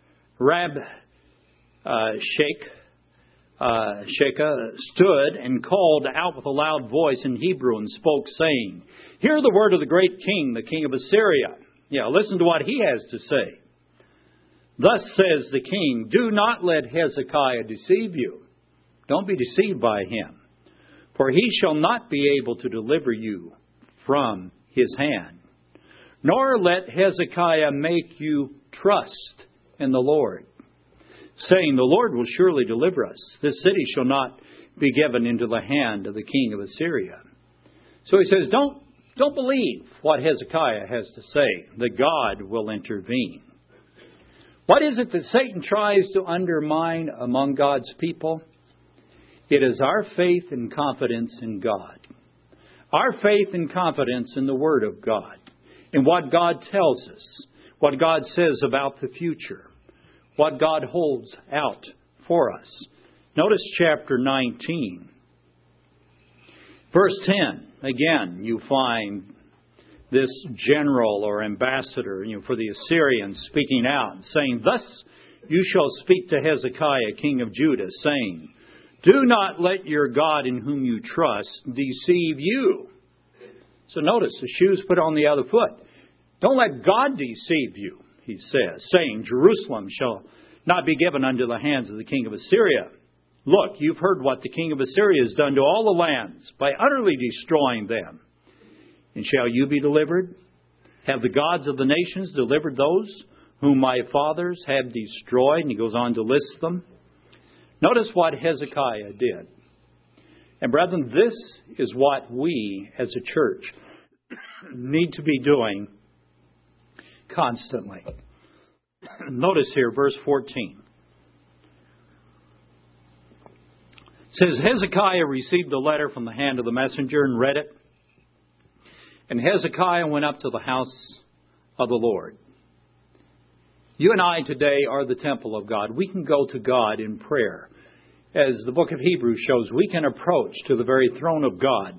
Speaker 1: Sheka stood and called out with a loud voice in Hebrew and spoke, saying, "Hear the word of the great king, the king of Assyria." Yeah, listen to what he has to say. "Thus says the king, do not let Hezekiah deceive you." Don't be deceived by him. "For he shall not be able to deliver you from his hand. Nor let Hezekiah make you trust in the Lord, saying, the Lord will surely deliver us. This city shall not be given into the hand of the king of Assyria." So he says, don't believe what Hezekiah has to say, that God will intervene. What is it that Satan tries to undermine among God's people? It is our faith and confidence in God. Our faith and confidence in the Word of God, in what God tells us, what God says about the future, what God holds out for us. Notice chapter 19. Verse 10. Again, you find this general or ambassador for the Assyrians speaking out and saying, "Thus you shall speak to Hezekiah, king of Judah, saying, do not let your God in whom you trust deceive you." So notice, the shoe's put on the other foot. Don't let God deceive you, he says, saying, "Jerusalem shall not be given unto the hands of the king of Assyria. Look, you've heard what the king of Assyria has done to all the lands by utterly destroying them. And shall you be delivered? Have the gods of the nations delivered those whom my fathers have destroyed?" And he goes on to list them. Notice what Hezekiah did. And brethren, this is what we as a church need to be doing constantly. Notice here, verse 14. It says, Hezekiah received the letter from the hand of the messenger and read it. And Hezekiah went up to the house of the Lord. You and I today are the temple of God. We can go to God in prayer. As the book of Hebrews shows, we can approach to the very throne of God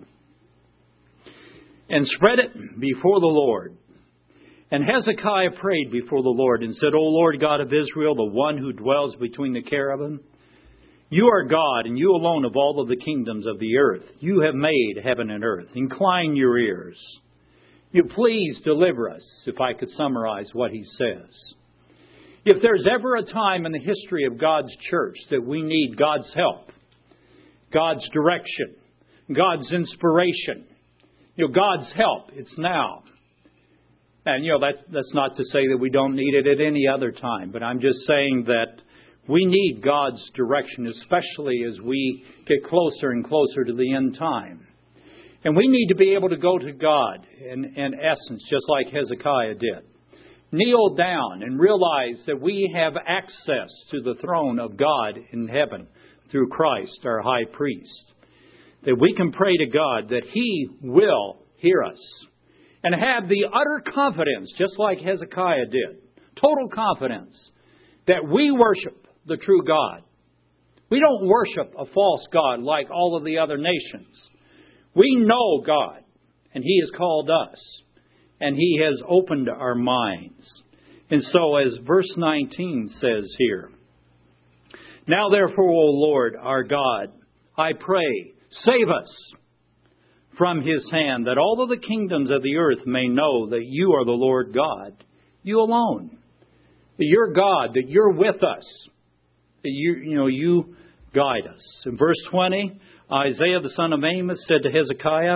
Speaker 1: and spread it before the Lord. And Hezekiah prayed before the Lord and said, "O Lord God of Israel, the one who dwells between the cherubim, you are God, and you alone of all of the kingdoms of the earth. You have made heaven and earth. Incline your ears. You please deliver us," if I could summarize what he says. If there's ever a time in the history of God's church that we need God's help, God's direction, God's inspiration, God's help, it's now. And, that's not to say that we don't need it at any other time, but I'm just saying that we need God's direction, especially as we get closer and closer to the end time. And we need to be able to go to God in essence, just like Hezekiah did. Kneel down and realize that we have access to the throne of God in heaven through Christ, our high priest. That we can pray to God that He will hear us. And have the utter confidence, just like Hezekiah did, total confidence, that we worship the true God. We don't worship a false God like all of the other nations. We know God, and He has called us, and He has opened our minds. And so, as verse 19 says here, "Now therefore, O Lord, our God, I pray, save us from His hand, that all of the kingdoms of the earth may know that you are the Lord God, you alone. That you're God, that you're with us, that you guide us." In verse 20, Isaiah the son of Amos said to Hezekiah,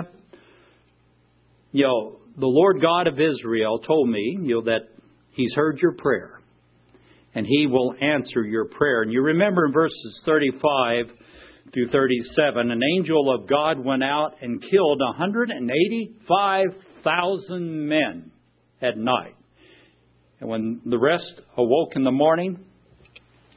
Speaker 1: the Lord God of Israel told me, that He's heard your prayer, and He will answer your prayer. And you remember in verses 35 through 37, an angel of God went out and killed 185,000 men at night. And when the rest awoke in the morning,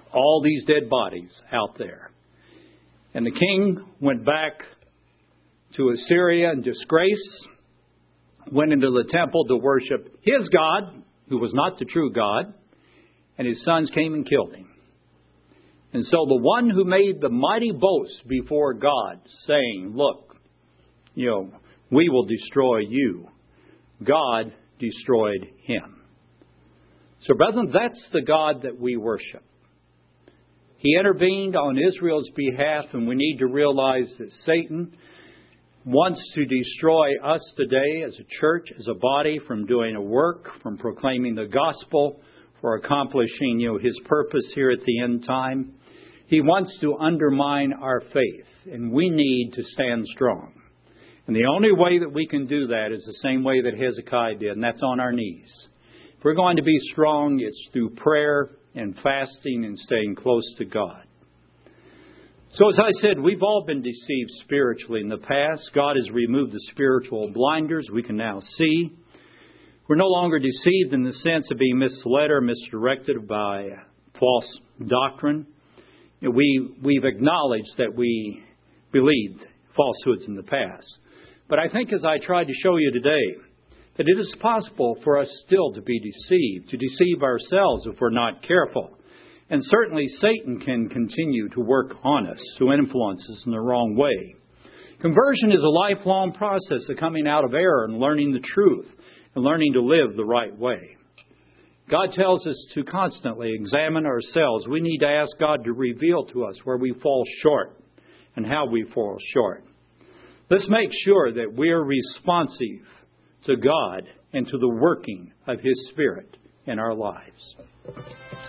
Speaker 1: all these dead bodies out there. And the king went back to Assyria in disgrace, went into the temple to worship his God, who was not the true God, and his sons came and killed him. And so the one who made the mighty boast before God, saying, look, we will destroy you, God destroyed him. So, brethren, that's the God that we worship. He intervened on Israel's behalf, and we need to realize that Satan wants to destroy us today as a church, as a body, from doing a work, from proclaiming the gospel, for accomplishing, his purpose here at the end time. He wants to undermine our faith, and we need to stand strong. And the only way that we can do that is the same way that Hezekiah did, and that's on our knees. If we're going to be strong, it's through prayer and fasting and staying close to God. So as I said, we've all been deceived spiritually in the past. God has removed the spiritual blinders. We can now see. We're no longer deceived in the sense of being misled or misdirected by false doctrine. We've acknowledged that we believed falsehoods in the past. But I think, as I tried to show you today, that it is possible for us still to be deceived, to deceive ourselves if we're not careful. And certainly Satan can continue to work on us, to influence us in the wrong way. Conversion is a lifelong process of coming out of error and learning the truth and learning to live the right way. God tells us to constantly examine ourselves. We need to ask God to reveal to us where we fall short and how we fall short. Let's make sure that we're responsive to God and to the working of His Spirit in our lives.